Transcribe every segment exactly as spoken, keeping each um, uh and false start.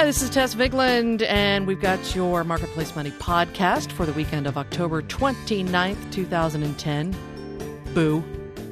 Hi, this is Tess Vigland, and we've got your Marketplace Money podcast for the weekend of October twenty-ninth, twenty ten. Boo.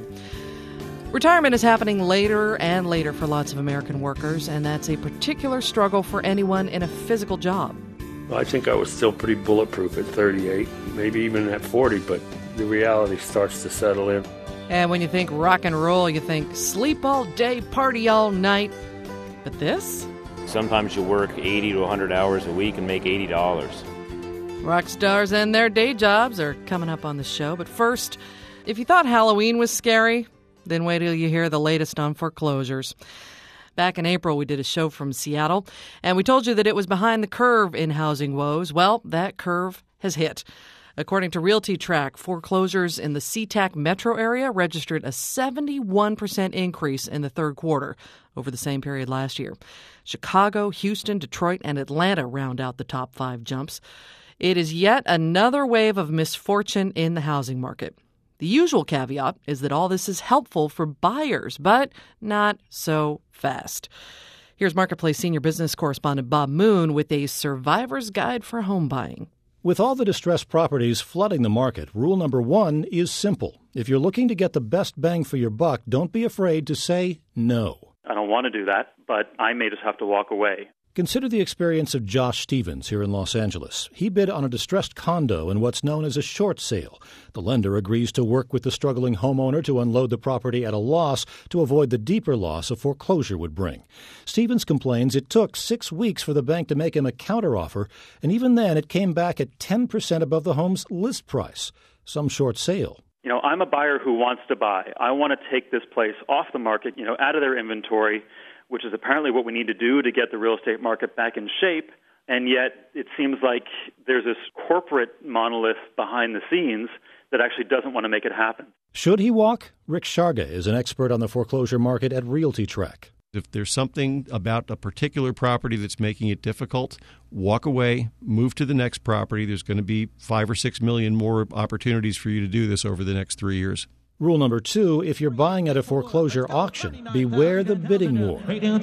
Retirement is happening later and later for lots of American workers, and that's a particular struggle for anyone in a physical job. I think I was still pretty bulletproof at thirty-eight, maybe even at forty, but the reality starts to settle in. And when you think rock and roll, you think sleep all day, party all night. But this? Sometimes you work eighty to one hundred hours a week and make eighty dollars. Rock stars and their day jobs are coming up on the show. But first, if you thought Halloween was scary, then wait till you hear the latest on foreclosures. Back in April, we did a show from Seattle, and we told you that it was behind the curve in housing woes. Well, that curve has hit. According to RealtyTrack, foreclosures in the SeaTac metro area registered a seventy-one percent increase in the third quarter over the same period last year. Chicago, Houston, Detroit, and Atlanta round out the top five jumps. It is yet another wave of misfortune in the housing market. The usual caveat is that all this is helpful for buyers, but not so fast. Here's Marketplace Senior Business Correspondent Bob Moon with a survivor's guide for home buying. With all the distressed properties flooding the market, rule number one is simple. If you're looking to get the best bang for your buck, don't be afraid to say no. I don't want to do that, but I may just have to walk away. Consider the experience of Josh Stevens here in Los Angeles. He bid on a distressed condo in what's known as a short sale. The lender agrees to work with the struggling homeowner to unload the property at a loss to avoid the deeper loss a foreclosure would bring. Stevens complains it took six weeks for the bank to make him a counteroffer, and even then it came back at ten percent above the home's list price. Some short sale. You know, I'm a buyer who wants to buy. I want to take this place off the market, you know, out of their inventory, which is apparently what we need to do to get the real estate market back in shape. And yet it seems like there's this corporate monolith behind the scenes that actually doesn't want to make it happen. Should he walk? Rick Sharga is an expert on the foreclosure market at RealtyTrack. If there's something about a particular property that's making it difficult, walk away, move to the next property. There's going to be five or six million more opportunities for you to do this over the next three years. Rule number two, if you're buying at a foreclosure auction, beware the bidding war.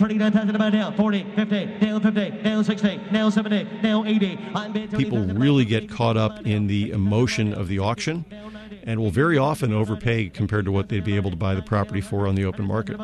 People really get caught up in the emotion of the auction and will very often overpay compared to what they'd be able to buy the property for on the open market.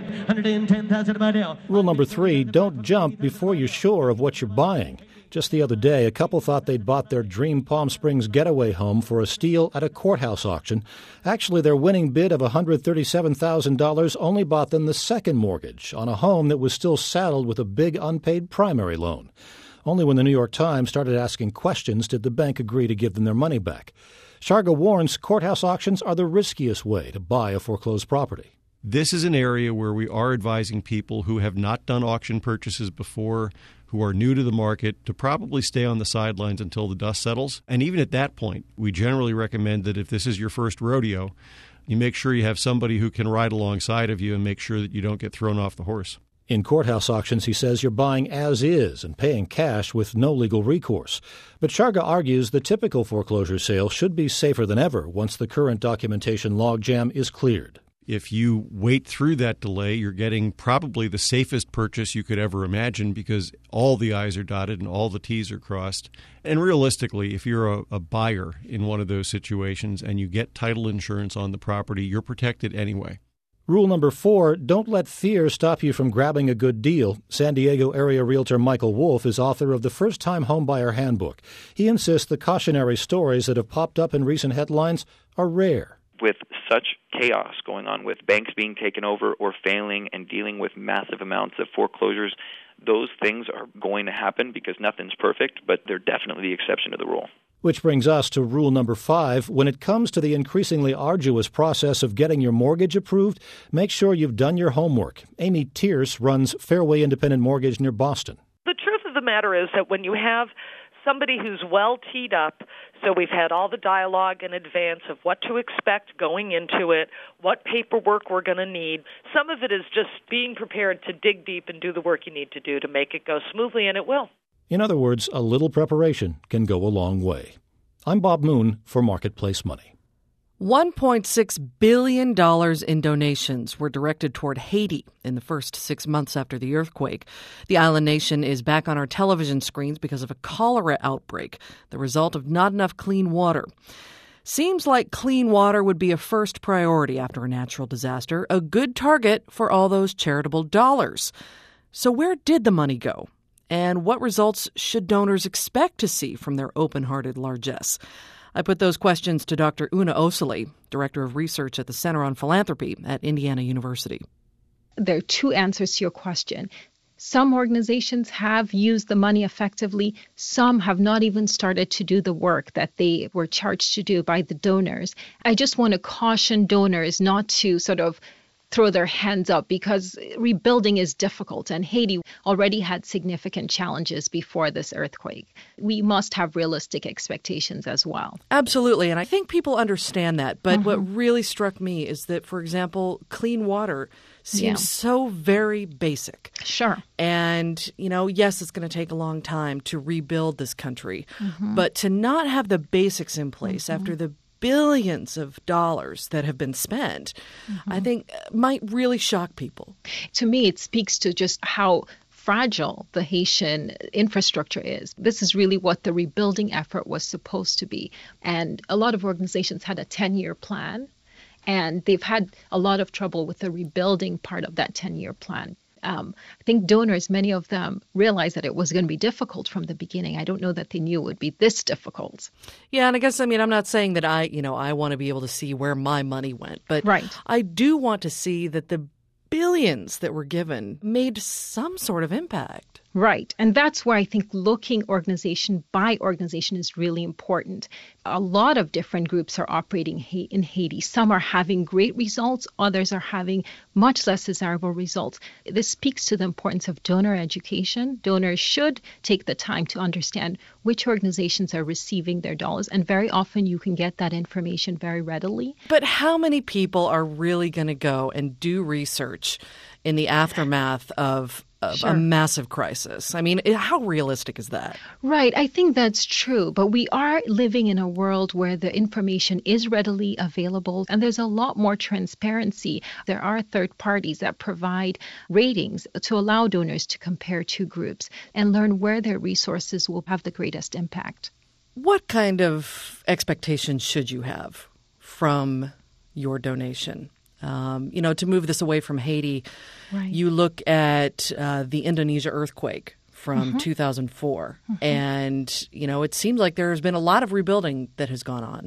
Rule number three, don't jump before you're sure of what you're buying. Just the other day, a couple thought they'd bought their dream Palm Springs getaway home for a steal at a courthouse auction. Actually, their winning bid of one hundred thirty-seven thousand dollars only bought them the second mortgage on a home that was still saddled with a big unpaid primary loan. Only when the New York Times started asking questions did the bank agree to give them their money back. Sharga warns courthouse auctions are the riskiest way to buy a foreclosed property. This is an area where we are advising people who have not done auction purchases before, who are new to the market, to probably stay on the sidelines until the dust settles. And even at that point, we generally recommend that if this is your first rodeo, you make sure you have somebody who can ride alongside of you and make sure that you don't get thrown off the horse. In courthouse auctions, he says, you're buying as is and paying cash with no legal recourse. But Sharga argues the typical foreclosure sale should be safer than ever once the current documentation logjam is cleared. If you wait through that delay, you're getting probably the safest purchase you could ever imagine because all the I's are dotted and all the T's are crossed. And realistically, if you're a, a buyer in one of those situations and you get title insurance on the property, you're protected anyway. Rule number four, don't let fear stop you from grabbing a good deal. San Diego area realtor Michael Wolf is author of the First-Time Homebuyer Handbook. He insists the cautionary stories that have popped up in recent headlines are rare. With such chaos going on with banks being taken over or failing and dealing with massive amounts of foreclosures, those things are going to happen because nothing's perfect, but they're definitely the exception to the rule. Which brings us to rule number five. When it comes to the increasingly arduous process of getting your mortgage approved, make sure you've done your homework. Amy Tierce runs Fairway Independent Mortgage near Boston. The truth of the matter is that when you have somebody who's well teed up, so we've had all the dialogue in advance of what to expect going into it, what paperwork we're going to need. Some of it is just being prepared to dig deep and do the work you need to do to make it go smoothly, and it will. In other words, a little preparation can go a long way. I'm Bob Moon for Marketplace Money. one point six billion dollars in donations were directed toward Haiti in the first six months after the earthquake. The island nation is back on our television screens because of a cholera outbreak, the result of not enough clean water. Seems like clean water would be a first priority after a natural disaster, a good target for all those charitable dollars. So where did the money go? And what results should donors expect to see from their open-hearted largesse? I put those questions to Doctor Una Osili, Director of Research at the Center on Philanthropy at Indiana University. There are two answers to your question. Some organizations have used the money effectively. Some have not even started to do the work that they were charged to do by the donors. I just want to caution donors not to sort of throw their hands up because rebuilding is difficult, and Haiti already had significant challenges before this earthquake. We must have realistic expectations as well. Absolutely, and I think people understand that. But mm-hmm. what really struck me is that, for example, clean water seems yeah. so very basic. Sure. And, you know, yes, it's going to take a long time to rebuild this country, mm-hmm. but to not have the basics in place mm-hmm. after the billions of dollars that have been spent, mm-hmm. I think might really shock people. To me, it speaks to just how fragile the Haitian infrastructure is. This is really what the rebuilding effort was supposed to be. And a lot of organizations had a ten-year plan, and they've had a lot of trouble with the rebuilding part of that ten-year plan. Um, I think donors, many of them, realized that it was going to be difficult from the beginning. I don't know that they knew it would be this difficult. Yeah, and I guess, I mean, I'm not saying that I, you know, I want to be able to see where my money went, but right. I do want to see that the billions that were given made some sort of impact. Right. And that's where I think looking organization by organization is really important. A lot of different groups are operating in Haiti. Some are having great results. Others are having much less desirable results. This speaks to the importance of donor education. Donors should take the time to understand which organizations are receiving their dollars. And very often you can get that information very readily. But how many people are really going to go and do research in the aftermath of Sure. a massive crisis? I mean, how realistic is that? Right. I think that's true. But we are living in a world where the information is readily available and there's a lot more transparency. There are third parties that provide ratings to allow donors to compare two groups and learn where their resources will have the greatest impact. What kind of expectations should you have from your donation? Um, you know, to move this away from Haiti, right. you look at uh, the Indonesia earthquake from mm-hmm. two thousand four, mm-hmm. and, you know, it seems like there has been a lot of rebuilding that has gone on.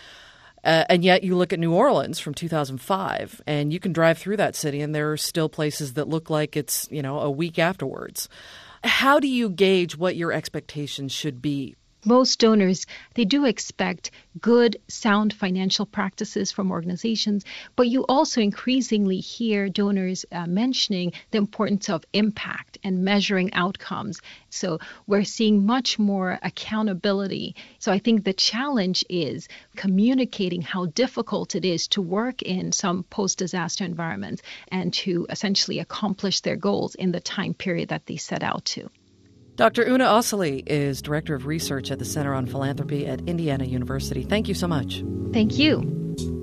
Uh, and yet you look at New Orleans from two thousand five, and you can drive through that city, and there are still places that look like it's, you know, a week afterwards. How do you gauge what your expectations should be? Most donors, they do expect good, sound financial practices from organizations, but you also increasingly hear donors uh, mentioning the importance of impact and measuring outcomes. So we're seeing much more accountability. So I think the challenge is communicating how difficult it is to work in some post-disaster environments and to essentially accomplish their goals in the time period that they set out to. Doctor Una Osili is Director of Research at the Center on Philanthropy at Indiana University. Thank you so much. Thank you.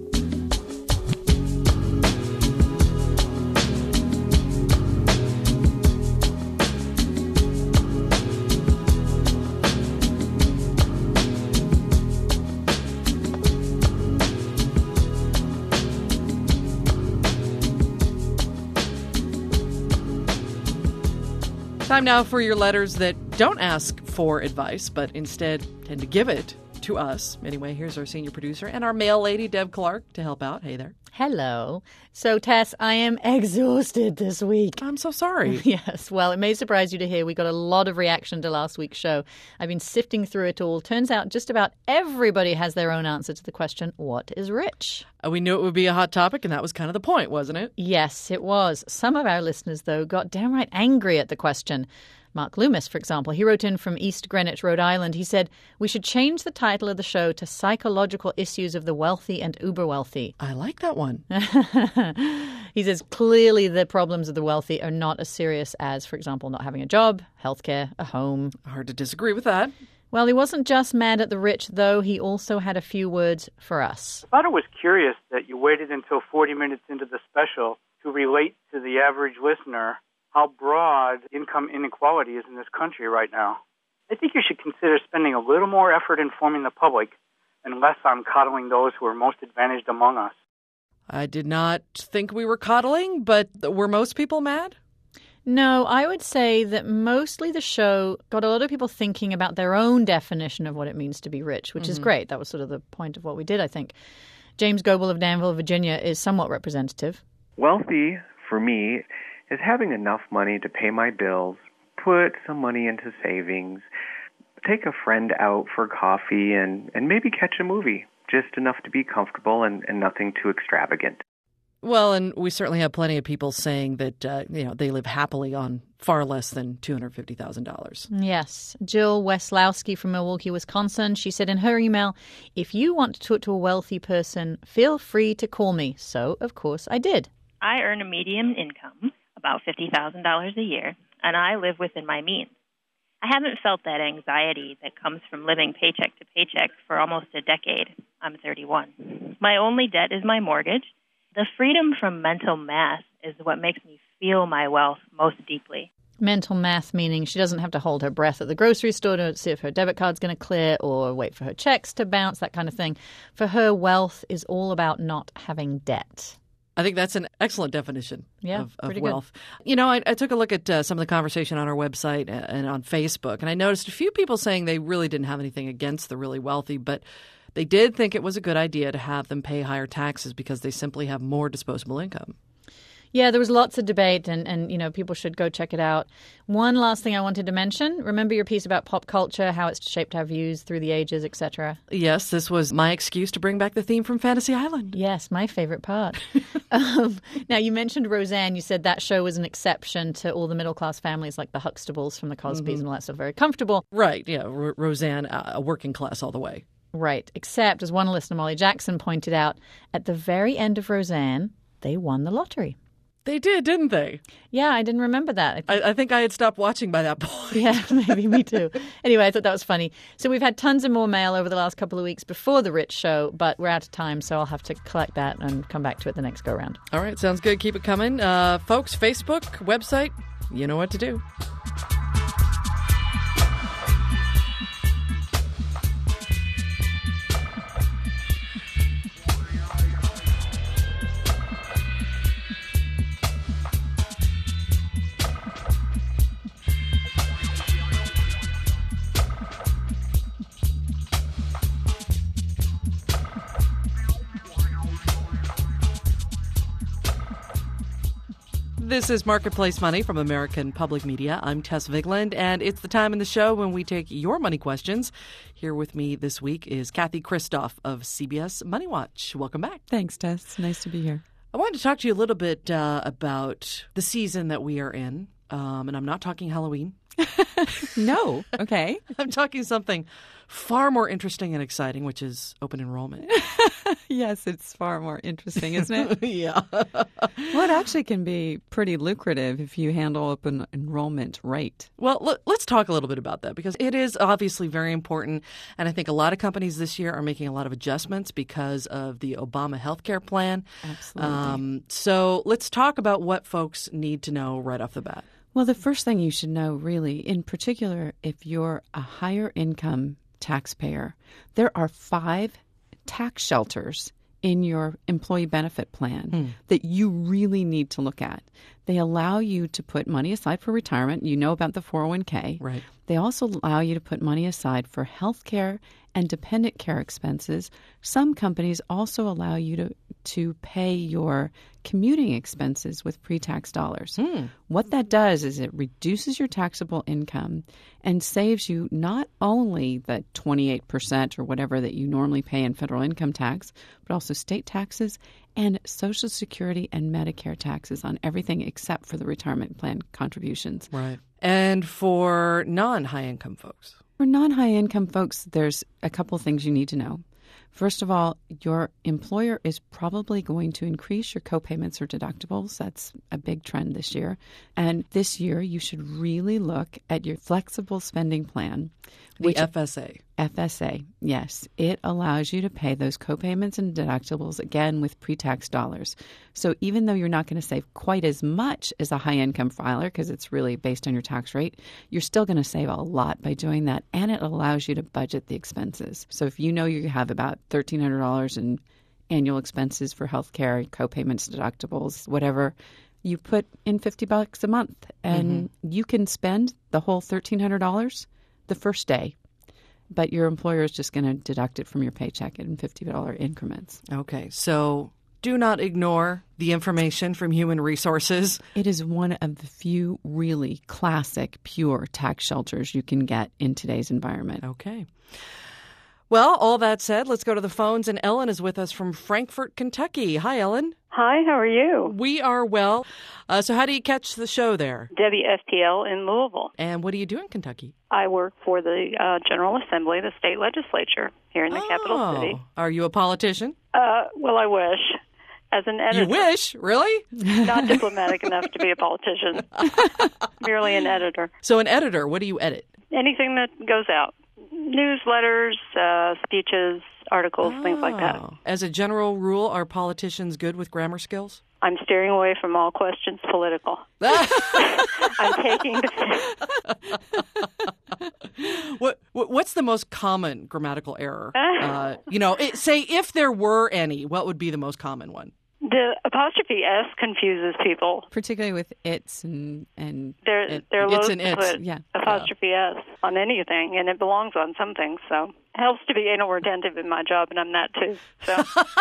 Time now for your letters that don't ask for advice, but instead tend to give it to us. Anyway, here's our senior producer and our mail lady, Deb Clark, to help out. Hey there. Hello. So, Tess, I am exhausted this week. I'm so sorry. Yes. Well, it may surprise you to hear we got a lot of reaction to last week's show. I've been sifting through it all. Turns out just about everybody has their own answer to the question, what is rich? Uh, we knew it would be a hot topic, and that was kind of the point, wasn't it? Yes, it was. Some of our listeners, though, got downright angry at the question. Mark Loomis, for example, he wrote in from East Greenwich, Rhode Island. He said, we should change the title of the show to Psychological Issues of the Wealthy and Uber-Wealthy. I like that one. He says, clearly the problems of the wealthy are not as serious as, for example, not having a job, healthcare, a home. Hard to disagree with that. Well, he wasn't just mad at the rich, though. He also had a few words for us. I thought it was curious that you waited until forty minutes into the special to relate to the average listener how broad income inequality is in this country right now. I think you should consider spending a little more effort informing the public and less on coddling those who are most advantaged among us. I did not think we were coddling, but were most people mad? No, I would say that mostly the show got a lot of people thinking about their own definition of what it means to be rich, which mm-hmm. is great. That was sort of the point of what we did, I think. James Goebel of Danville, Virginia, is somewhat representative. Wealthy, for me, is having enough money to pay my bills, put some money into savings, take a friend out for coffee, and, and maybe catch a movie. Just enough to be comfortable and, and nothing too extravagant. Well, and we certainly have plenty of people saying that, uh, you know, they live happily on far less than two hundred fifty thousand dollars. Yes. Jill Weslowski from Milwaukee, Wisconsin, she said in her email, if you want to talk to a wealthy person, feel free to call me. So, of course, I did. I earn a median income, about fifty thousand dollars a year, and I live within my means. I haven't felt that anxiety that comes from living paycheck to paycheck for almost a decade. I'm thirty-one. My only debt is my mortgage. The freedom from mental math is what makes me feel my wealth most deeply. Mental math meaning she doesn't have to hold her breath at the grocery store to see if her debit card's going to clear or wait for her checks to bounce, that kind of thing. For her, wealth is all about not having debt. I think that's an excellent definition yeah, of, of pretty wealth. Good. You know, I, I took a look at uh, some of the conversation on our website and on Facebook, and I noticed a few people saying they really didn't have anything against the really wealthy, but they did think it was a good idea to have them pay higher taxes because they simply have more disposable income. Yeah, there was lots of debate, and, and, you know, people should go check it out. One last thing I wanted to mention. Remember your piece about pop culture, how it's shaped our views through the ages, et cetera? Yes, this was my excuse to bring back the theme from Fantasy Island. Yes, my favorite part. um, now, you mentioned Roseanne. You said that show was an exception to all the middle-class families like the Huxtables from the Cosbys mm-hmm. and all that stuff. Very comfortable. Right, yeah, R- Roseanne, uh, a working class all the way. Right, except, as one listener, Molly Jackson, pointed out, at the very end of Roseanne, they won the lottery. They did, didn't they? Yeah, I didn't remember that. I think I, I, think I had stopped watching by that point. Yeah, maybe me too. Anyway, I thought that was funny. So we've had tons of more mail over the last couple of weeks before the Rich Show, but we're out of time, so I'll have to collect that and come back to it the next go-round. All right, sounds good. Keep it coming. Uh, folks, Facebook, website, you know what to do. This is Marketplace Money from American Public Media. I'm Tess Vigland, and it's the time in the show when we take your money questions. Here with me this week is Kathy Kristoff of C B S Money Watch. Welcome back. Thanks, Tess. Nice to be here. I wanted to talk to you a little bit uh, about the season that we are in, um, and I'm not talking Halloween. No. Okay. I'm talking something far more interesting and exciting, which is open enrollment. Yes, it's far more interesting, isn't it? Yeah. Well, it actually can be pretty lucrative if you handle open enrollment right. Well, look, let's talk a little bit about that because it is obviously very important. And I think a lot of companies this year are making a lot of adjustments because of the Obama healthcare plan. Absolutely. Um, so let's talk about what folks need to know right off the bat. Well, the first thing you should know, really, in particular, if you're a higher income taxpayer, there are five tax shelters in your employee benefit plan mm. that you really need to look at. They allow you to put money aside for retirement. You know about the four oh one k. Right. They also allow you to put money aside for health care and dependent care expenses. Some companies also allow you to, to pay your commuting expenses with pre-tax dollars. Mm. What that does is it reduces your taxable income and saves you not only the twenty-eight percent or whatever that you normally pay in federal income tax, but also state taxes and Social Security and Medicare taxes on everything except for the retirement plan contributions. Right. And for non-high income folks? For non-high income folks, there's a couple of things you need to know. First of all, your employer is probably going to increase your copayments or deductibles. That's a big trend this year. And this year, you should really look at your flexible spending plan. The F S A. F S A, yes. It allows you to pay those copayments and deductibles, again, with pre-tax dollars. So even though you're not going to save quite as much as a high-income filer, because it's really based on your tax rate, you're still going to save a lot by doing that, and it allows you to budget the expenses. So if you know you have about thirteen hundred dollars in annual expenses for health care, copayments, deductibles, whatever, you put in fifty bucks a month, and mm-hmm. you can spend the whole thirteen hundred dollars the first day, but your employer is just going to deduct it from your paycheck in fifty dollars increments. Okay, so do not ignore the information from Human Resources. It is one of the few really classic, pure tax shelters you can get in today's environment. Okay. Well, all that said, let's go to the phones, and Ellen is with us from Frankfort, Kentucky. Hi, Ellen. Hi, how are you? We are well. Uh, so how do you catch the show there? W F T L in Louisville. And what do you do in Kentucky? I work for the uh, General Assembly, the state legislature here in the oh. capital city. Are you a politician? Uh, well, I wish. As an editor. You wish? Really? Not diplomatic enough to be a politician. Merely an editor. So an editor, what do you edit? Anything that goes out. Newsletters, uh, speeches, articles, oh. things like that. As a general rule, are politicians good with grammar skills? I'm steering away from all questions political. I'm taking the... what, what What's the most common grammatical error? Uh, you know, it, say if there were any, what would be the most common one? The apostrophe S confuses people. Particularly with its and... and they're it, they're it's loath and to its. put Yeah. apostrophe S on anything, and it belongs on some things, so... It helps to be anal retentive in my job, and I'm that too. So,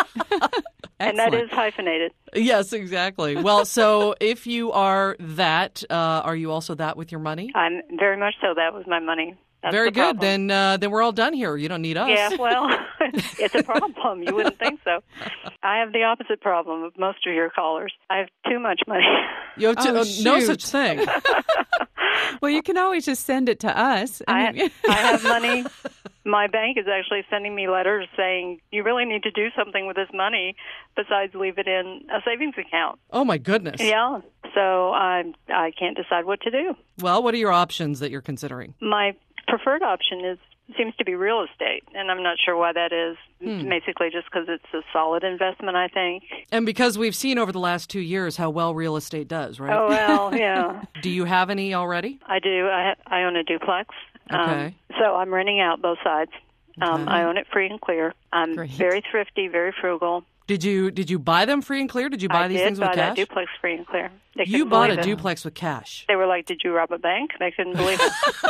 and that is hyphenated. Yes, exactly. Well, so if you are that, uh, are you also that with your money? I'm very much so that with my money. That's very the good. problem. Then, uh, then we're all done here. You don't need us. Yeah, well, it's a problem. You wouldn't think so. I have the opposite problem of most of your callers. I have too much money. You have to, oh, uh, no such thing. Well, you can always just send it to us. I, I have money. My bank is actually sending me letters saying, you really need to do something with this money besides leave it in a savings account. Oh, my goodness. Yeah. So I I can't decide what to do. Well, what are your options that you're considering? My preferred option is seems to be real estate, and I'm not sure why that is. Hmm. Basically just because it's a solid investment, I think. And because we've seen over the last two years how well real estate does, right? Oh, well, yeah. Do you have any already? I do. I, I own a duplex. Okay. Um, so I'm renting out both sides. Um, okay. I own it free and clear. I'm Great. very thrifty, very frugal. Did you did you buy them free and clear? Did you buy I these did things with buy cash? that duplex free and clear. They You couldn't bought a believe it. duplex with cash. They were like, did you rob a bank? They couldn't believe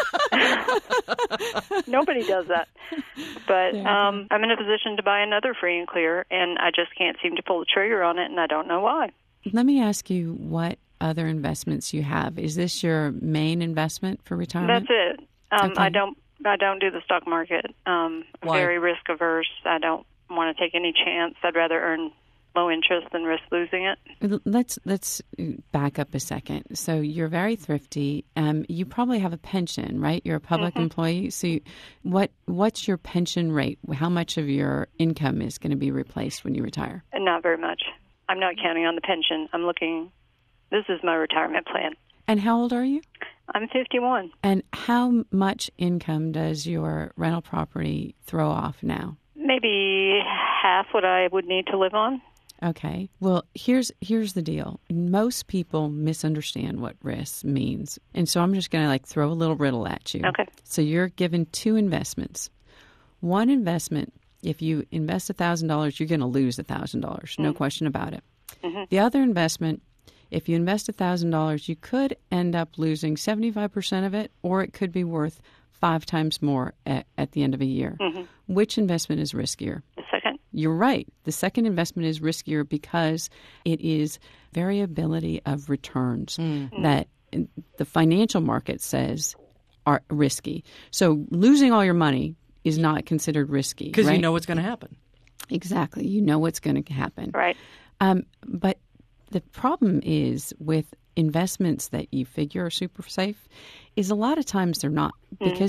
it. Nobody does that. But um, I'm in a position to buy another free and clear, and I just can't seem to pull the trigger on it, and I don't know why. Let me ask you what other investments you have. Is this your main investment for retirement? That's it. Um, okay. I don't I don't do the stock market. Um, I'm Why? very risk averse. I don't want to take any chance. I'd rather earn low interest than risk losing it. Let's let's back up a second. So you're very thrifty. Um, you probably have a pension, right? You're a public mm-hmm. employee. So you, what what's your pension rate? How much of your income is going to be replaced when you retire? And not very much. I'm not counting on the pension. I'm looking. This is my retirement plan. And how old are you? I'm fifty-one. And how much income does your rental property throw off now? Maybe half what I would need to live on. Okay. Well, here's here's the deal. Most people misunderstand what risk means. And so I'm just going to like throw a little riddle at you. Okay. So you're given two investments. One investment, if you invest one thousand dollars, you're going to lose one thousand dollars. No mm-hmm. question about it. Mm-hmm. The other investment, if you invest one thousand dollars, you could end up losing seventy-five percent of it, or it could be worth five times more at, at the end of a year. Mm-hmm. Which investment is riskier? The second. You're right. The second investment is riskier because it is variability of returns mm-hmm. that the financial market says are risky. So losing all your money is not considered risky. Because right? you know what's going to happen. Exactly. You know what's going to happen. Right. Um, but the problem is with investments that you figure are super safe is a lot of times they're not because mm-hmm. they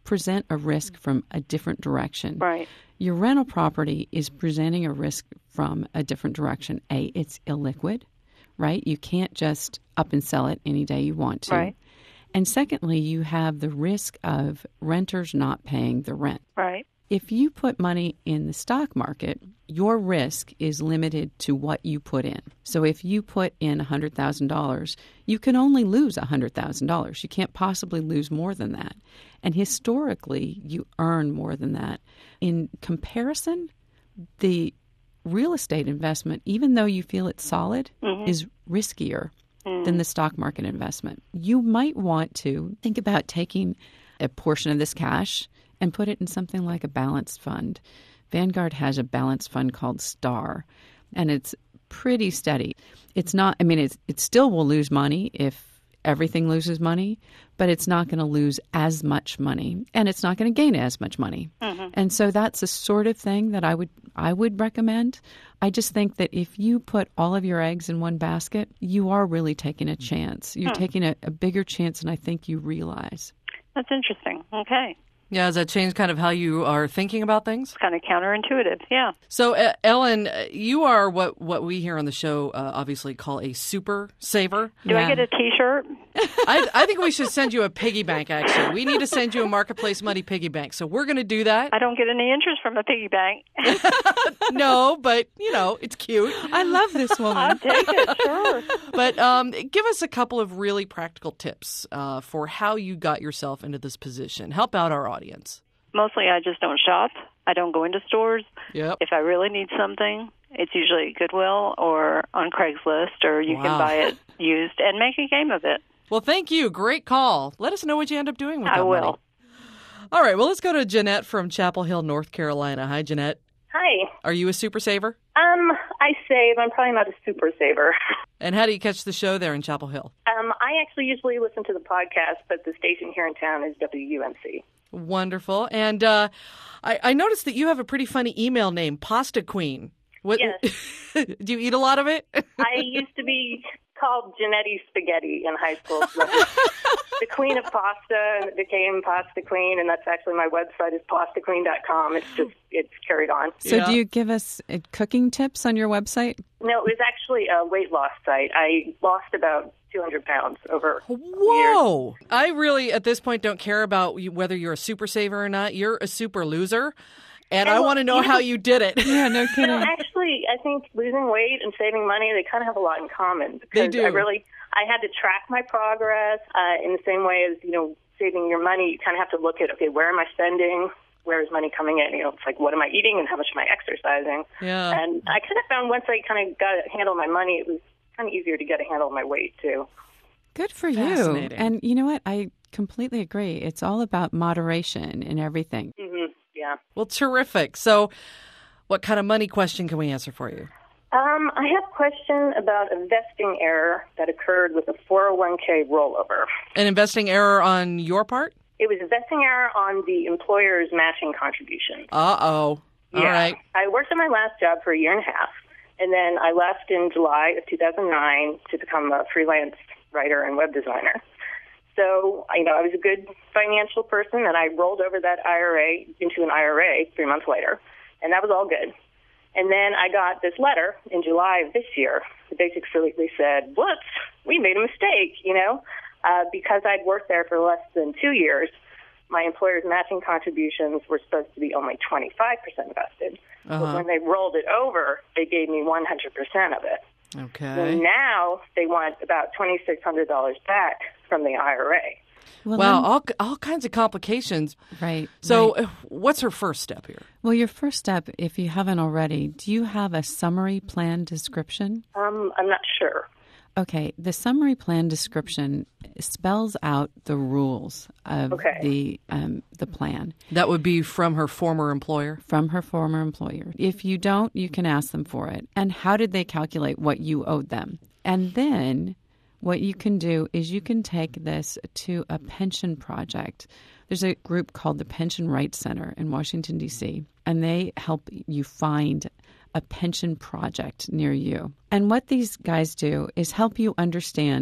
present a risk from a different direction. Right. Your rental property is presenting a risk from a different direction. A, it's illiquid, right? You can't just up and sell it any day you want to. Right. And secondly, you have the risk of renters not paying the rent. Right. If you put money in the stock market, your risk is limited to what you put in. So if you put in one hundred thousand dollars, you can only lose one hundred thousand dollars. You can't possibly lose more than that. And historically, you earn more than that. In comparison, the real estate investment, even though you feel it's solid, mm-hmm. is riskier mm. than the stock market investment. You might want to think about taking a portion of this cash and put it in something like a balanced fund. Vanguard has a balanced fund called STAR, and it's pretty steady. It's not, I mean, it's, it still will lose money if everything loses money, but it's not going to lose as much money, and it's not going to gain as much money. Mm-hmm. And so that's the sort of thing that I would I would recommend. I just think that if you put all of your eggs in one basket, you are really taking a chance. You're hmm. taking a, a bigger chance than I think you realize. That's interesting. Okay. Yeah, has that changed kind of how you are thinking about things? It's kind of counterintuitive, yeah. So, uh, Ellen, you are what, what we here on the show uh, obviously call a super saver. Do yeah. I get a T-shirt? I, I think we should send you a piggy bank, actually. We need to send you a Marketplace Money piggy bank. So we're going to do that. I don't get any interest from a piggy bank. No, but, you know, it's cute. I love this woman. I'll take it, sure. But um, give us a couple of really practical tips uh, for how you got yourself into this position. Help out our audience. Mostly I just don't shop. I don't go into stores. Yep. If I really need something, it's usually at Goodwill or on Craigslist, or you wow. can buy it used and make a game of it. Well, thank you. Great call. Let us know what you end up doing with I that will. money. All right. Well, let's go to Jeanette from Chapel Hill, North Carolina. Hi, Jeanette. Hi. Are you a super saver? Um, I save. I'm probably not a super saver. And how do you catch the show there in Chapel Hill? Um, I actually usually listen to the podcast, but the station here in town is W U M C. Wonderful. And uh, I, I noticed that you have a pretty funny email name, Pasta Queen. What, yes. Do you eat a lot of it? I used to be called Janetti Spaghetti in high school. So the queen of pasta, and it became Pasta Queen, and that's actually my website is pasta queen dot com. It's just, it's carried on. So yeah. do you give us uh, cooking tips on your website? No, it was actually a weight loss site. I lost about two hundred pounds over Whoa! years. I really, at this point, don't care about whether you're a super saver or not. You're a super loser. And, and I want to know you how you did it. Yeah, no kidding. You know, actually, I think losing weight and saving money, they kind of have a lot in common. Because they do. I really, I had to track my progress uh, in the same way as, you know, saving your money. You kind of have to look at, okay, where am I spending? Where is money coming in? You know, it's like, what am I eating and how much am I exercising? Yeah. And I kind of found once I kind of got a handle on my money, it was kind of easier to get a handle on my weight, too. Good for you. And you know what? I completely agree. It's all about moderation in everything. Mm-hmm. Yeah. Well, terrific. So what kind of money question can we answer for you? Um, I have a question about a vesting error that occurred with a four oh one k rollover. An investing error on your part? It was a vesting error on the employer's matching contribution. Uh-oh. Yeah. All right. I worked at my last job for a year and a half, and then I left in July of two thousand nine to become a freelance writer and web designer. So, you know, I was a good financial person, and I rolled over that I R A into an I R A three months later, and that was all good. And then I got this letter in July of this year that basically said, whoops, we made a mistake, you know, uh, because I'd worked there for less than two years. My employer's matching contributions were supposed to be only twenty-five percent vested. Uh-huh. But when they rolled it over, they gave me one hundred percent of it. Okay. And now they want about twenty-six hundred dollars back from the I R A. Well, wow, then, all all kinds of complications. Right. So right. what's her first step here? Well, your first step, if you haven't already, do you have a summary plan description? Um, I'm not sure. Okay, the summary plan description spells out the rules of okay. the um, the plan. That would be from her former employer? From her former employer. If you don't, you can ask them for it. And how did they calculate what you owed them? And then what you can do is you can take this to a pension project. There's a group called the Pension Rights Center in Washington, D C, and they help you find a pension project near you. And what these guys do is help you understand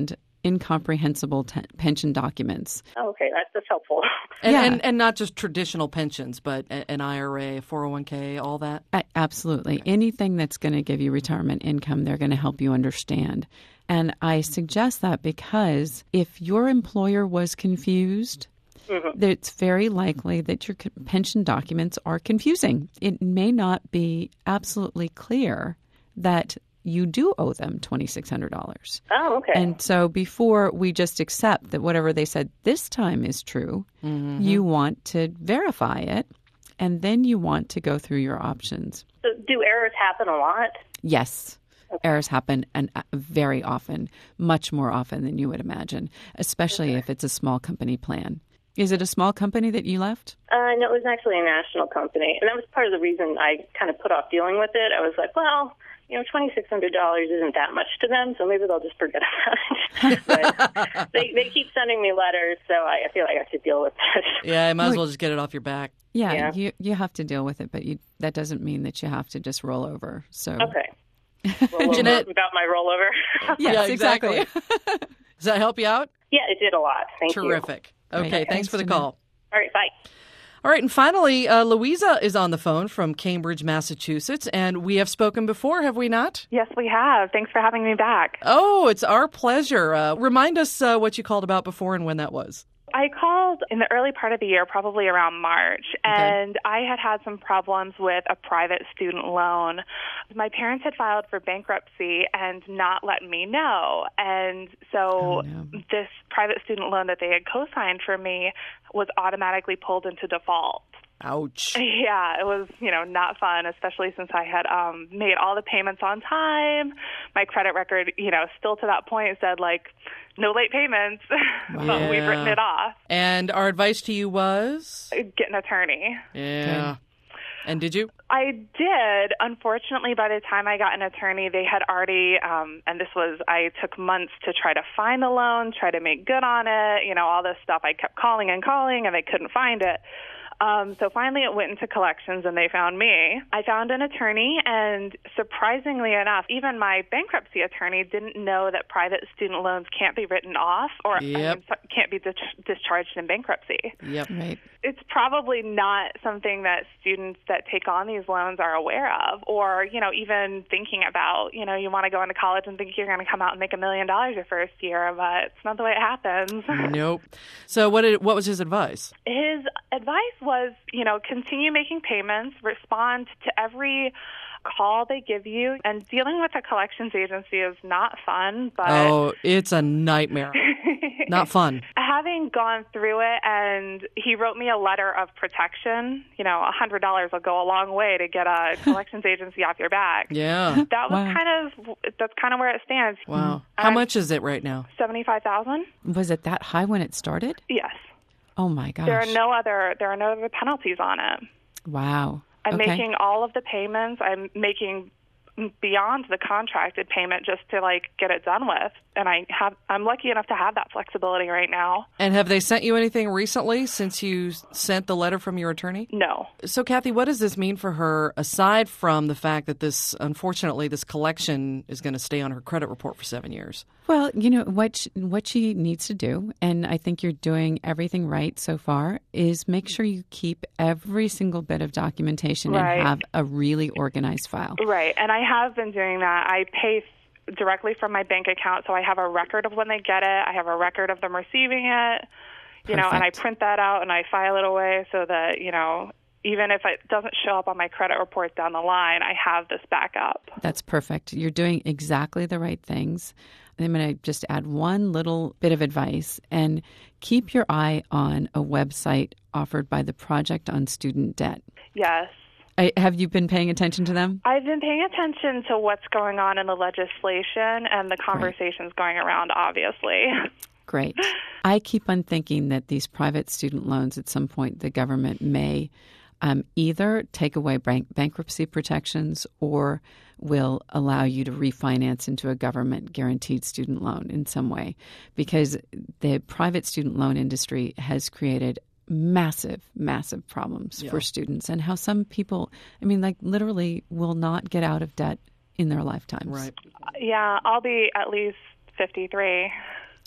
incomprehensible t- pension documents. Oh, okay, that's, that's helpful. And, Yeah. and and not just traditional pensions, but a- an I R A, four oh one k, all that? A- absolutely. Anything that's going to give you retirement income, they're going to help you understand. And I suggest that because if your employer was confused, Mm-hmm. it's very likely that your co- pension documents are confusing. It may not be absolutely clear that you do owe them two thousand six hundred dollars. Oh, okay. And so before we just accept that whatever they said this time is true, Mm-hmm. you want to verify it, and then you want to go through your options. So do errors happen a lot? Yes. Errors happen and uh, very often, much more often than you would imagine, especially Okay. if it's a small company plan. Is it a small company that you left? Uh, no, it was actually a national company. And that was part of the reason I kind of put off dealing with it. I was like, well, you know, two thousand six hundred dollars isn't that much to them, so maybe they'll just forget about it. But they, they keep sending me letters, so I, I feel like I should deal with that. Yeah, I might as well just get it off your back. Yeah, Yeah. you you have to deal with it, but you, that doesn't mean that you have to just roll over. So Okay. Roll Jeanette- over about my rollover. Yes, Yeah, exactly. Does that help you out? Yeah, it did a lot. Thank you. Terrific. Okay, Great. thanks Thanks, for the Jeanette. call. All right, bye. All right, and finally, uh, Louisa is on the phone from Cambridge, Massachusetts, and we have spoken before, have we not? Yes, we have. Thanks for having me back. Oh, it's our pleasure. Uh, remind us uh, what you called about before and when that was. I called in the early part of the year, probably around March, and I had had some problems with a private student loan. My parents had filed for bankruptcy and not let me know. And so this private student loan that they had co-signed for me was automatically pulled into default. Ouch. Yeah, it was, you know, not fun, especially since I had um, made all the payments on time. My credit record, you know, still to that point said, like, no late payments, but we've written it off. And our advice to you was? Get an attorney. Yeah. And did you? I did. Unfortunately, by the time I got an attorney, they had already, um, and this was, I took months to try to find the loan, try to make good on it, you know, all this stuff. I kept calling and calling, and they couldn't find it. Um, so finally it went into collections and they found me. I found an attorney, and surprisingly enough, even my bankruptcy attorney didn't know that private student loans can't be written off or Yep. I mean, can't be dis- discharged in bankruptcy. Yep. Right. It's probably not something that students that take on these loans are aware of, or, you know, even thinking about, you know, you want to go into college and think you're going to come out and make a million dollars your first year, but it's not the way it happens. Nope. So what did what was his advice? His advice was, you know, continue making payments, respond to every call they give you, and dealing with a collections agency is not fun, but Oh, it's a nightmare. Not fun. having gone through it, and he wrote me a letter of protection, you know, one hundred dollars will go a long way to get a collections agency off your back. Yeah. That was Wow. kind of, that's kind of where it stands. Wow. How I'm- much is it right now? seventy-five thousand dollars? Was it that high when it started? Yes. Oh my gosh. There are no other, there are no other penalties on it. Wow. I'm Okay. making all of the payments. I'm making beyond the contracted payment just to like get it done with, and I have I'm lucky enough to have that flexibility right now. And have they sent you anything recently since you sent the letter from your attorney? No. So, Kathy, what does this mean for her, aside from the fact that this, unfortunately, this collection is going to stay on her credit report for seven years? Well, you know, what she, what she needs to do, and I think you're doing everything right so far, is make sure you keep every single bit of documentation Right. and have a really organized file. Right, and I have been doing that. I pay f- directly from my bank account, so I have a record of when they get it. I have a record of them receiving it, you know, and I Perfect. print that out and I file it away so that, you know, even if it doesn't show up on my credit report down the line, I have this backup. That's perfect. You're doing exactly the right things. I'm going to just add one little bit of advice, and keep your eye on a website offered by the Project on Student Debt. Yes. I, have you been paying attention to them? I've been paying attention to what's going on in the legislation and the conversations going around, obviously. Great. I keep on thinking that these private student loans, at some point, the government may um, either take away bank- bankruptcy protections or will allow you to refinance into a government-guaranteed student loan in some way, because the private student loan industry has created massive, massive problems Yeah. for students, and how some people, I mean, like literally will not get out of debt in their lifetimes. Right. Yeah, I'll be at least fifty-three.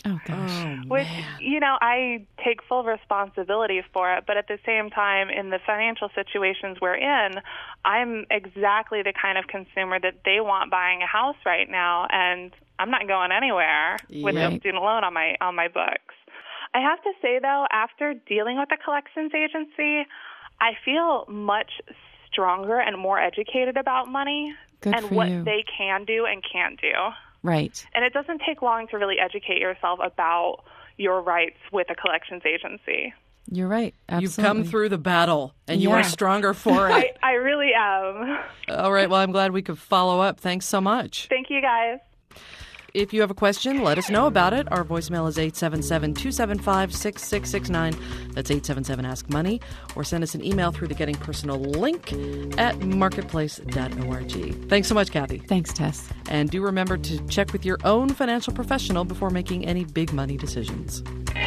Oh, gosh. Oh, Which, man. you know, I take full responsibility for it, but at the same time, in the financial situations we're in, I'm exactly the kind of consumer that they want buying a house right now, and I'm not going anywhere with Right. a student loan on my on my books. I have to say, though, after dealing with the collections agency, I feel much stronger and more educated about money Good and for what you. they can do and can't do. Right. And it doesn't take long to really educate yourself about your rights with a collections agency. You're right. Absolutely. You've come through the battle, and you Yeah. are stronger for I, it. I really am. All right. Well, I'm glad we could follow up. Thanks so much. Thank you, guys. If you have a question, let us know about it. Our voicemail is eight seven seven, two seven five, six six six nine. That's eight seven seven, ask money. Or send us an email through the Getting Personal link at marketplace dot org. Thanks so much, Kathy. Thanks, Tess. And do remember to check with your own financial professional before making any big money decisions.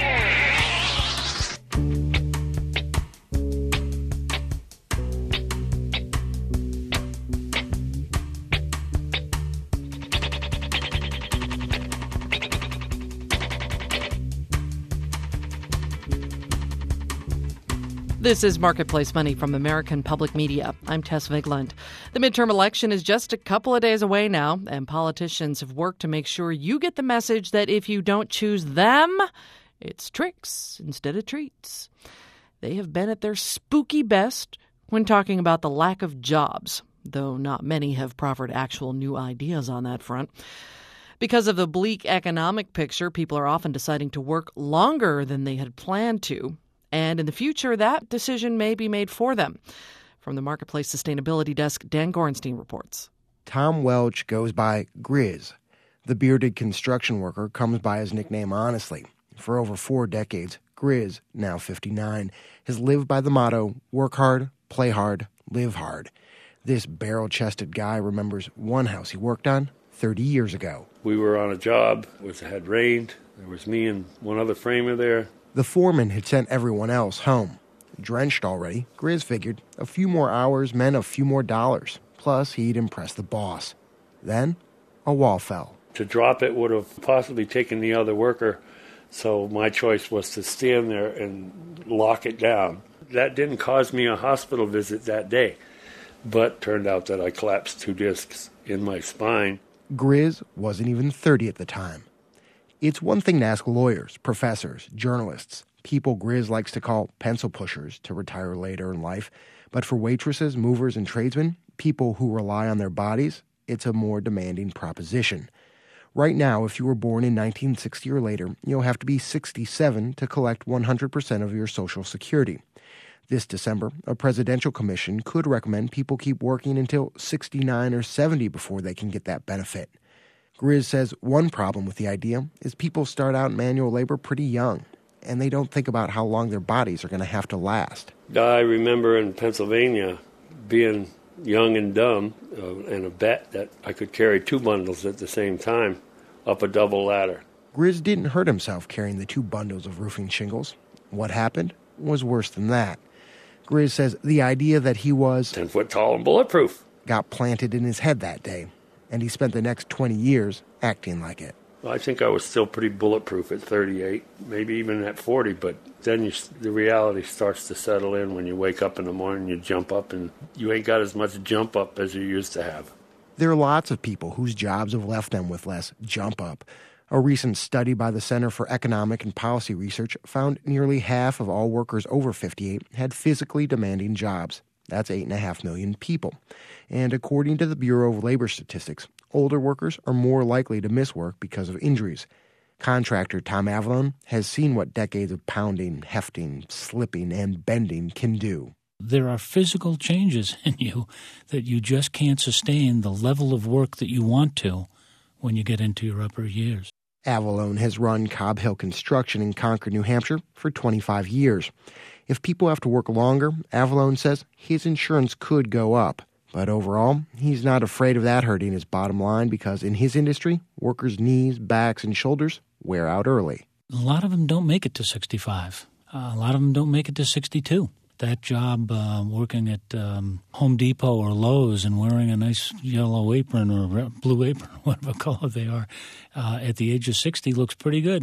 This is Marketplace Money from American Public Media. I'm Tess Vigland. The midterm election is just a couple of days away now, and politicians have worked to make sure you get the message that if you don't choose them, it's tricks instead of treats. They have been at their spooky best when talking about the lack of jobs, though not many have proffered actual new ideas on that front. Because of the bleak economic picture, people are often deciding to work longer than they had planned to. And in the future, that decision may be made for them. From the Marketplace Sustainability Desk, Dan Gorenstein reports. Tom Welch goes by Grizz. The bearded construction worker comes by his nickname honestly. For over four decades, Grizz, now fifty-nine, has lived by the motto, work hard, play hard, live hard. This barrel-chested guy remembers one house he worked on thirty years ago. We were on a job. It had rained. There was me and one other framer there. The foreman had sent everyone else home. Drenched already, Grizz figured a few more hours meant a few more dollars. Plus, he'd impress the boss. Then, a wall fell. To drop it would have possibly taken the other worker, so my choice was to stand there and lock it down. That didn't cause me a hospital visit that day, but turned out that I collapsed two discs in my spine. Grizz wasn't even thirty at the time. It's one thing to ask lawyers, professors, journalists, people Grizz likes to call pencil pushers to retire later in life. But for waitresses, movers, and tradesmen, people who rely on their bodies, it's a more demanding proposition. Right now, if you were born in nineteen sixty or later, you'll have to be sixty-seven to collect one hundred percent of your Social Security. This December, a presidential commission could recommend people keep working until sixty-nine or seventy before they can get that benefit. Grizz says one problem with the idea is people start out in manual labor pretty young, and they don't think about how long their bodies are going to have to last. I remember in Pennsylvania being young and dumb uh, and a bet that I could carry two bundles at the same time up a double ladder. Grizz didn't hurt himself carrying the two bundles of roofing shingles. What happened was worse than that. Grizz says the idea that he was ten foot tall and bulletproof got planted in his head that day, and he spent the next twenty years acting like it. Well, I think I was still pretty bulletproof at thirty-eight, maybe even at forty, but then you, the reality starts to settle in when you wake up in the morning, you jump up, and you ain't got as much jump up as you used to have. There are lots of people whose jobs have left them with less jump up. A recent study by the Center for Economic and Policy Research found nearly half of all workers over fifty-eight had physically demanding jobs. That's eight and a half million people. And according to the Bureau of Labor Statistics, older workers are more likely to miss work because of injuries. Contractor Tom Avalone has seen what decades of pounding, hefting, slipping, and bending can do. There are physical changes in you that you just can't sustain the level of work that you want to when you get into your upper years. Avalone has run Cobb Hill Construction in Concord, New Hampshire for twenty-five years. If people have to work longer, Avalone says his insurance could go up. But overall, he's not afraid of that hurting his bottom line because in his industry, workers' knees, backs, and shoulders wear out early. A lot of them don't make it to sixty-five. Uh, a lot of them don't make it to sixty-two. That job uh, working at um, Home Depot or Lowe's and wearing a nice yellow apron or blue apron, whatever color they are, uh, at the age of sixty looks pretty good.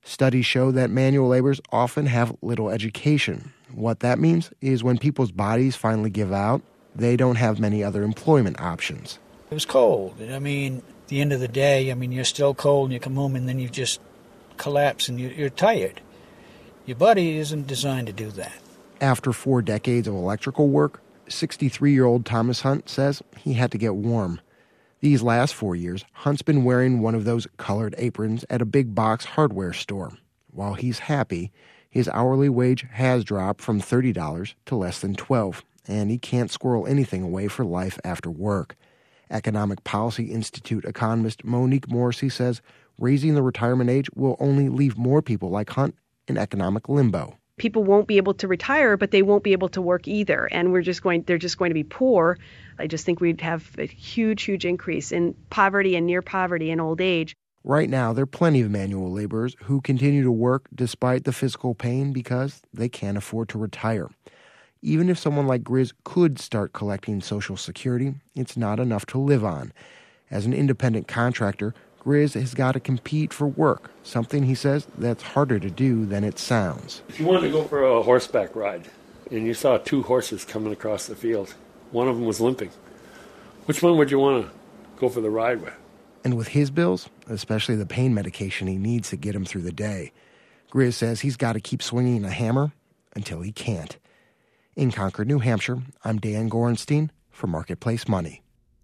Studies show that manual laborers often have little education. What that means is when people's bodies finally give out, they don't have many other employment options. It was cold. I mean, at the end of the day, I mean, you're still cold and you come home and then you just collapse and you're tired. Your body isn't designed to do that. After four decades of electrical work, sixty-three-year-old Thomas Hunt says he had to get warm. These last four years, Hunt's been wearing one of those colored aprons at a big box hardware store. While he's happy, his hourly wage has dropped from thirty dollars to less than twelve dollars, and he can't squirrel anything away for life after work. Economic Policy Institute economist Monique Morrissey says raising the retirement age will only leave more people like Hunt in economic limbo. People won't be able to retire, but they won't be able to work either, and we're just going they're just going to be poor. I just think we'd have a huge, huge increase in poverty and near poverty in old age. Right now, there are plenty of manual laborers who continue to work despite the physical pain because they can't afford to retire. Even if someone like Grizz could start collecting Social Security, it's not enough to live on. As an independent contractor, Grizz has got to compete for work, something he says that's harder to do than it sounds. If you wanted to go for a horseback ride and you saw two horses coming across the field, one of them was limping, which one would you want to go for the ride with? And with his bills, especially the pain medication he needs to get him through the day, Grizz says he's got to keep swinging a hammer until he can't. In Concord, New Hampshire, I'm Dan Gorenstein for Marketplace Money.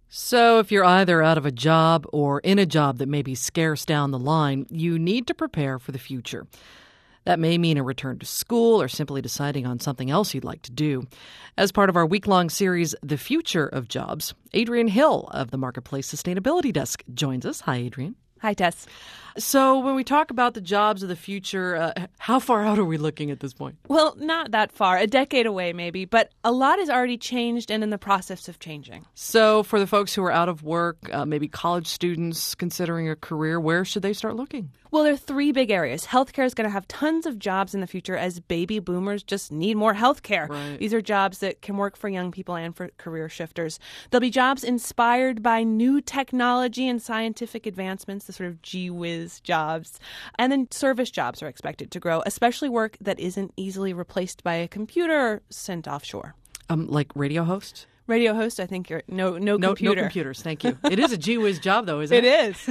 So if you're either out of a job or in a job that may be scarce down the line, you need to prepare for the future. That may mean a return to school or simply deciding on something else you'd like to do. As part of our week-long series, The Future of Jobs, Adrienne Hill of the Marketplace Sustainability Desk joins us. Hi, Adrienne. Hi, Tess. So when we talk about the jobs of the future, uh, how far out are we looking at this point? Well, not that far, a decade away maybe, but a lot has already changed and in the process of changing. So for the folks who are out of work, uh, maybe college students considering a career, where should they start looking? Well, there are three big areas. Healthcare is going to have tons of jobs in the future as baby boomers just need more healthcare. Right. These are jobs that can work for young people and for career shifters. There'll be jobs inspired by new technology and scientific advancements, the sort of gee whiz jobs. And then service jobs are expected to grow, especially work that isn't easily replaced by a computer or sent offshore. Um, like radio hosts? Radio host, I think you're no no, no computer. No computers, thank you. It is a gee whiz job, though, isn't it? It is.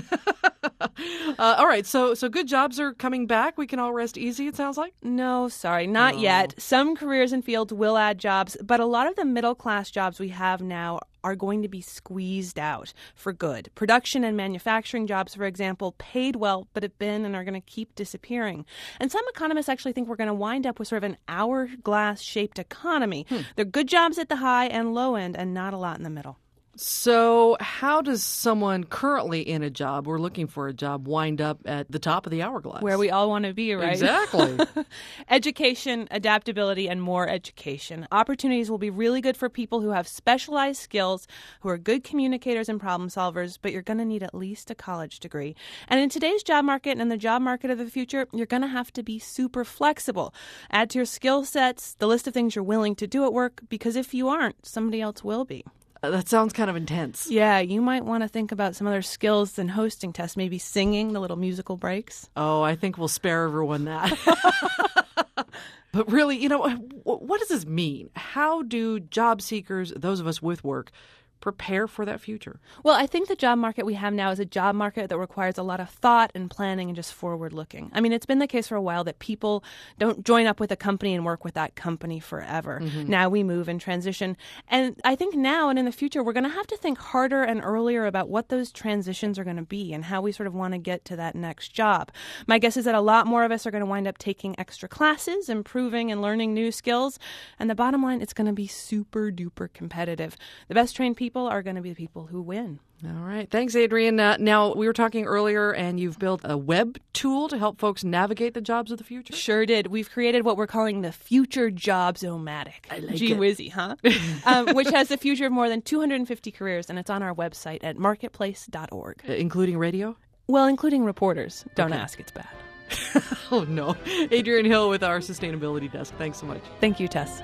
uh, all right, so so good jobs are coming back. We can all rest easy, it sounds like? No, sorry, not no. yet. Some careers and fields will add jobs, but a lot of the middle-class jobs we have now are going to be squeezed out for good. Production and manufacturing jobs, for example, paid well, but have been and are going to keep disappearing. And some economists actually think we're going to wind up with sort of an hourglass-shaped economy. Hmm. There are good jobs at the high and low end and not a lot in the middle. So how does someone currently in a job or looking for a job wind up at the top of the hourglass? Where we all want to be, right? Exactly. Education, adaptability, and more education. Opportunities will be really good for people who have specialized skills, who are good communicators and problem solvers, but you're going to need at least a college degree. And in today's job market and the job market of the future, you're going to have to be super flexible. Add to your skill sets the list of things you're willing to do at work, because if you aren't, somebody else will be. That sounds kind of intense. Yeah, you might want to think about some other skills than hosting tests, maybe singing, the little musical breaks. Oh, I think we'll spare everyone that. But really, you know, what does this mean? How do job seekers, those of us with work, prepare for that future? Well, I think the job market we have now is a job market that requires a lot of thought and planning and just forward looking. I mean, it's been the case for a while that people don't join up with a company and work with that company forever. Mm-hmm. Now we move and transition. And I think now and in the future, we're going to have to think harder and earlier about what those transitions are going to be and how we sort of want to get to that next job. My guess is that a lot more of us are going to wind up taking extra classes, improving and learning new skills. And the bottom line, it's going to be super duper competitive. The best trained people are going to be the people who win. All right. Thanks, Adrienne. Uh, now, we were talking earlier, and you've built a web tool to help folks navigate the jobs of the future? Sure did. We've created what we're calling the Future Jobs-O-Matic. I like Gee it. whizzy, huh? um, which has the future of more than two hundred fifty careers, and it's on our website at marketplace dot org. Uh, including radio? Well, including reporters. Don't Okay. ask, it's bad. Oh, no. Adrienne Hill with our Sustainability Desk. Thanks so much. Thank you, Tess.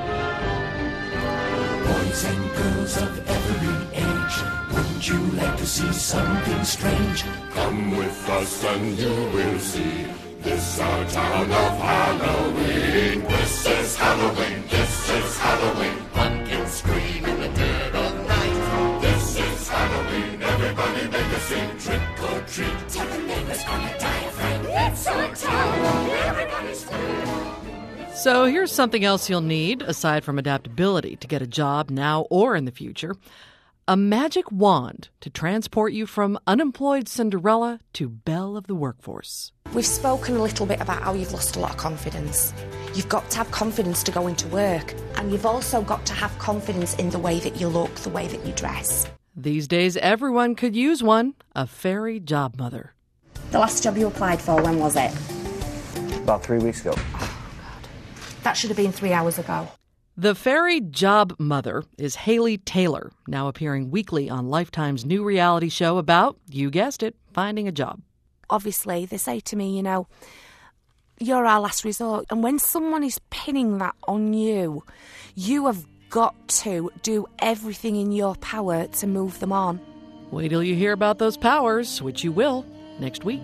Boys and girls of every age, wouldn't you like to see something strange? Come with us and you will see. This our town of Halloween. This is Halloween. This is Halloween. Pumpkins scream in the dead of night. This is Halloween. Everybody make a scene. Trick or treat. Tell the neighbors gonna die of rain. It's our town. Everybody's free. So here's something else you'll need, aside from adaptability, to get a job now or in the future. A magic wand to transport you from unemployed Cinderella to belle of the workforce. We've spoken a little bit about how you've lost a lot of confidence. You've got to have confidence to go into work. And you've also got to have confidence in the way that you look, the way that you dress. These days, everyone could use one, a fairy job mother. The last job you applied for, when was it? About three weeks ago. That should have been three hours ago. The fairy job mother is Haley Taylor, now appearing weekly on Lifetime's new reality show about, you guessed it, finding a job. Obviously, they say to me, you know, you're our last resort. And when someone is pinning that on you, you have got to do everything in your power to move them on. Wait till you hear about those powers, which you will, next week.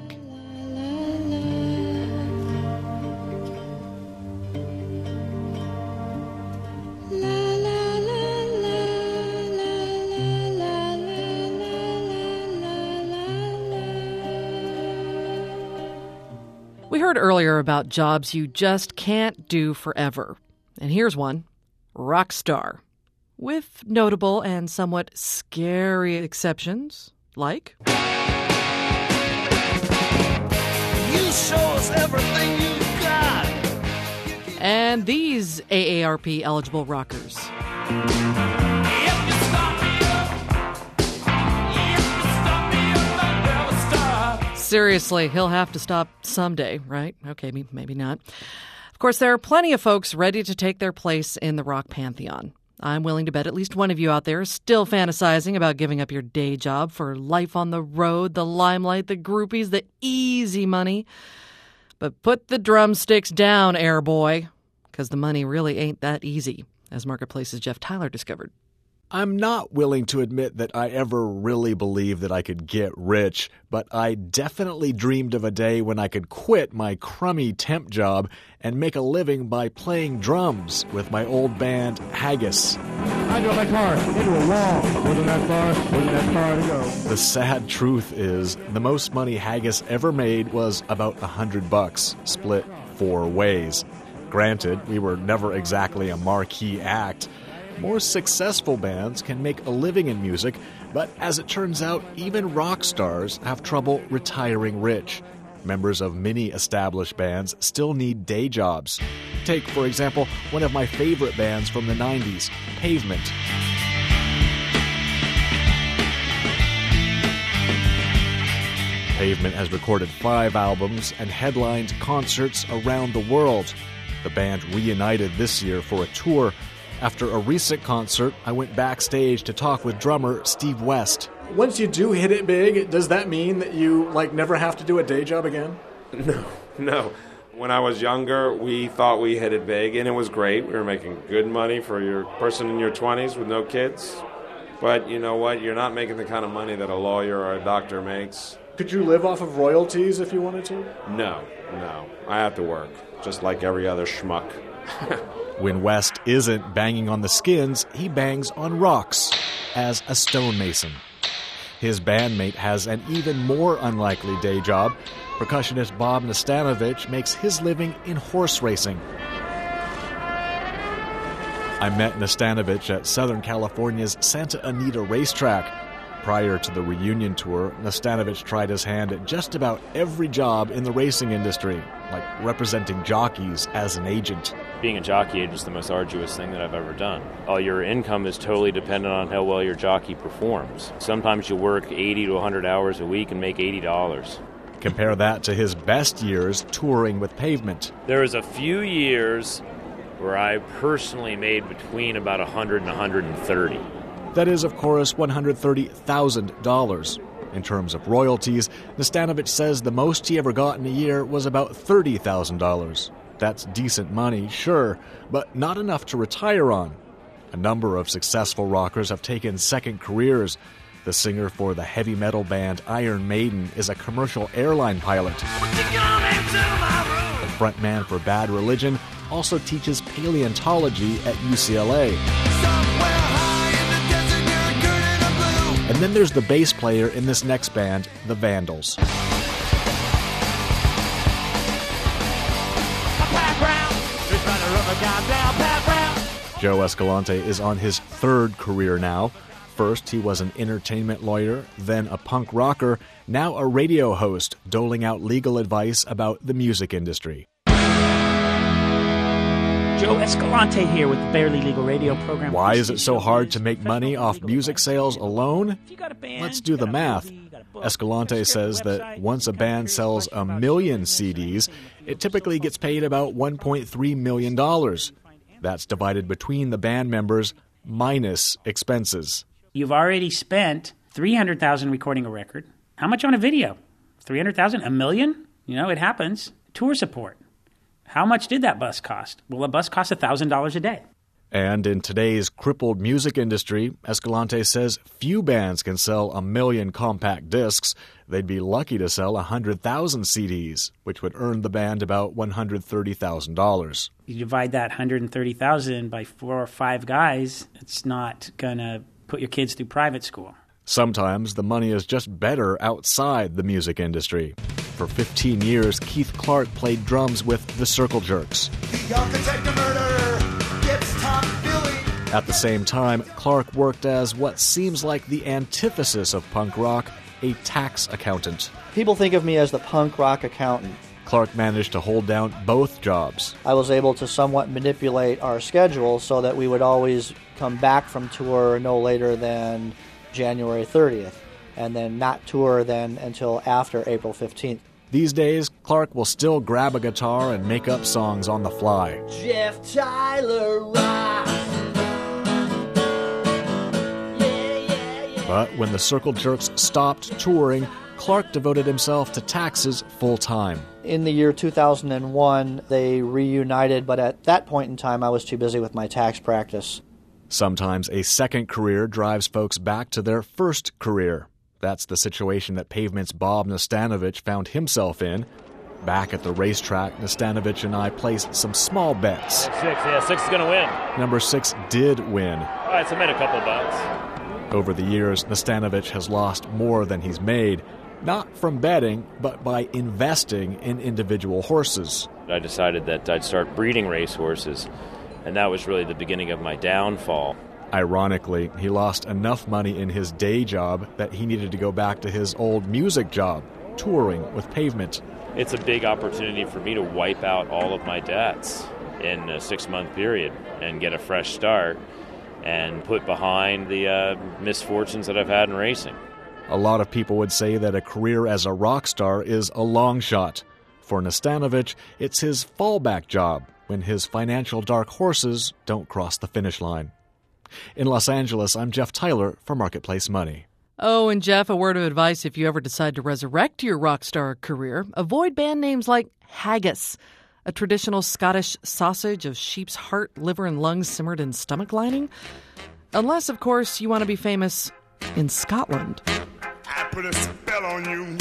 We heard earlier about jobs you just can't do forever. And here's one, rock star. With notable and somewhat scary exceptions, like... You show us everything you've got. And these A A R P-eligible rockers. Seriously, he'll have to stop someday, right? Okay, maybe not. Of course, there are plenty of folks ready to take their place in the rock pantheon. I'm willing to bet at least one of you out there is still fantasizing about giving up your day job for life on the road, the limelight, the groupies, the easy money. But put the drumsticks down, airboy, because the money really ain't that easy, as Marketplace's Jeff Tyler discovered. I'm not willing to admit that I ever really believed that I could get rich, but I definitely dreamed of a day when I could quit my crummy temp job and make a living by playing drums with my old band Haggis. I drove my car into a wall. Wasn't that far? Wasn't that far to go? The sad truth is, the most money Haggis ever made was about a hundred bucks, split four ways. Granted, we were never exactly a marquee act. More successful bands can make a living in music, but as it turns out, even rock stars have trouble retiring rich. Members of many established bands still need day jobs. Take, for example, one of my favorite bands from the nineties, Pavement. Pavement has recorded five albums and headlined concerts around the world. The band reunited this year for a tour. After a recent concert, I went backstage to talk with drummer Steve West. Once you do hit it big, does that mean that you, like, never have to do a day job again? No, no. When I was younger, we thought we hit it big, and it was great. We were making good money for your person in your twenties with no kids. But you know what? You're not making the kind of money that a lawyer or a doctor makes. Could you live off of royalties if you wanted to? No, no. I have to work, just like every other schmuck. When West isn't banging on the skins, he bangs on rocks as a stonemason. His bandmate has an even more unlikely day job. Percussionist Bob Nastanovich makes his living in horse racing. I met Nastanovich at Southern California's Santa Anita racetrack. Prior to the reunion tour, Nastanovich tried his hand at just about every job in the racing industry, like representing jockeys as an agent. Being a jockey agent is the most arduous thing that I've ever done. All your income is totally dependent on how well your jockey performs. Sometimes you work eighty to one hundred hours a week and make eighty dollars. Compare that to his best years touring with Pavement. There was a few years where I personally made between about one hundred and one hundred thirty. That is, of course, one hundred thirty thousand dollars. In terms of royalties, Nastanovich says the most he ever got in a year was about thirty thousand dollars. That's decent money, sure, but not enough to retire on. A number of successful rockers have taken second careers. The singer for the heavy metal band Iron Maiden is a commercial airline pilot. Put your gun into The frontman for Bad Religion also teaches paleontology at U C L A. And then there's the bass player in this next band, the Vandals. Joe Escalante is on his third career now. First, he was an entertainment lawyer, then a punk rocker, now a radio host, doling out legal advice about the music industry. Joe Escalante here with the Barely Legal Radio program. Why is it so hard to make money off music sales alone? Let's do the math. Escalante says that once a band sells a million C Ds, it typically gets paid about one point three million dollars. That's divided between the band members minus expenses. You've already spent three hundred thousand dollars recording a record. How much on a video? three hundred thousand dollars? A million? You know, it happens. Tour support. How much did that bus cost? Well, a bus costs one thousand dollars a day. And in today's crippled music industry, Escalante says few bands can sell a million compact discs. They'd be lucky to sell one hundred thousand C Ds, which would earn the band about one hundred thirty thousand dollars. You divide that one hundred thirty thousand dollars by four or five guys, it's not going to put your kids through private school. Sometimes the money is just better outside the music industry. For fifteen years, Keith Clark played drums with the Circle Jerks. The architect of murder gets top billing. At the same time, Clark worked as what seems like the antithesis of punk rock, a tax accountant. People think of me as the punk rock accountant. Clark managed to hold down both jobs. I was able to somewhat manipulate our schedule so that we would always come back from tour no later than January thirtieth, and then not tour then until after April fifteenth. These days, Clark will still grab a guitar and make up songs on the fly. Jeff Tyler rocks. Yeah, yeah, yeah. But when the Circle Jerks stopped touring, Clark devoted himself to taxes full time. In the year two thousand one, they reunited, but at that point in time, I was too busy with my tax practice. Sometimes a second career drives folks back to their first career. That's the situation that Pavement's Bob Nastanovich found himself in. Back at the racetrack, Nastanovich and I placed some small bets. Six, yeah, six is going to win. Number six did win. All right, so I made a couple bucks. Over the years, Nastanovich has lost more than he's made, not from betting, but by investing in individual horses. I decided that I'd start breeding racehorses, and that was really the beginning of my downfall. Ironically, he lost enough money in his day job that he needed to go back to his old music job, touring with Pavement. It's a big opportunity for me to wipe out all of my debts in a six-month period and get a fresh start and put behind the uh, misfortunes that I've had in racing. A lot of people would say that a career as a rock star is a long shot. For Nastanovich, it's his fallback job when his financial dark horses don't cross the finish line. In Los Angeles, I'm Jeff Tyler for Marketplace Money. Oh, and Jeff, a word of advice if you ever decide to resurrect your rock star career, avoid band names like Haggis, a traditional Scottish sausage of sheep's heart, liver, and lungs simmered in stomach lining. Unless, of course, you want to be famous in Scotland. I put a spell on you.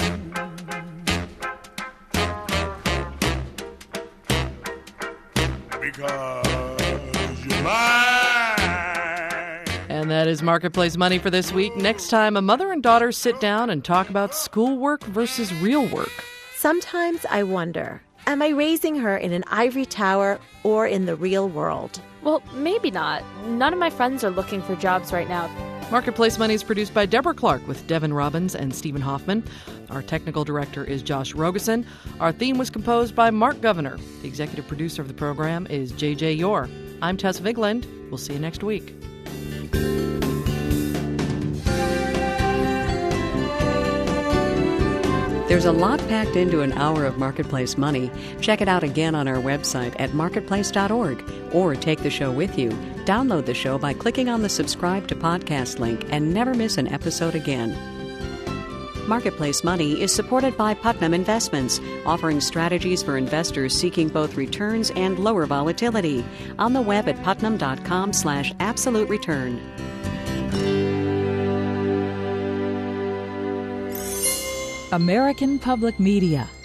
Because you're mine. And that is Marketplace Money for this week. Next time, a mother and daughter sit down and talk about schoolwork versus real work. Sometimes I wonder, am I raising her in an ivory tower or in the real world? Well, maybe not. None of my friends are looking for jobs right now. Marketplace Money is produced by Deborah Clark with Devin Robbins and Stephen Hoffman. Our technical director is Josh Rogeson. Our theme was composed by Mark Governor. The executive producer of the program is J J Yore. I'm Tess Vigland. We'll see you next week. There's a lot packed into an hour of Marketplace Money. Check it out again on our website at marketplace dot org or take the show with you. Download the show by clicking on the subscribe to podcast link and never miss an episode again. Marketplace Money is supported by Putnam Investments, offering strategies for investors seeking both returns and lower volatility. On the web at putnam dot com slash absolute return. American Public Media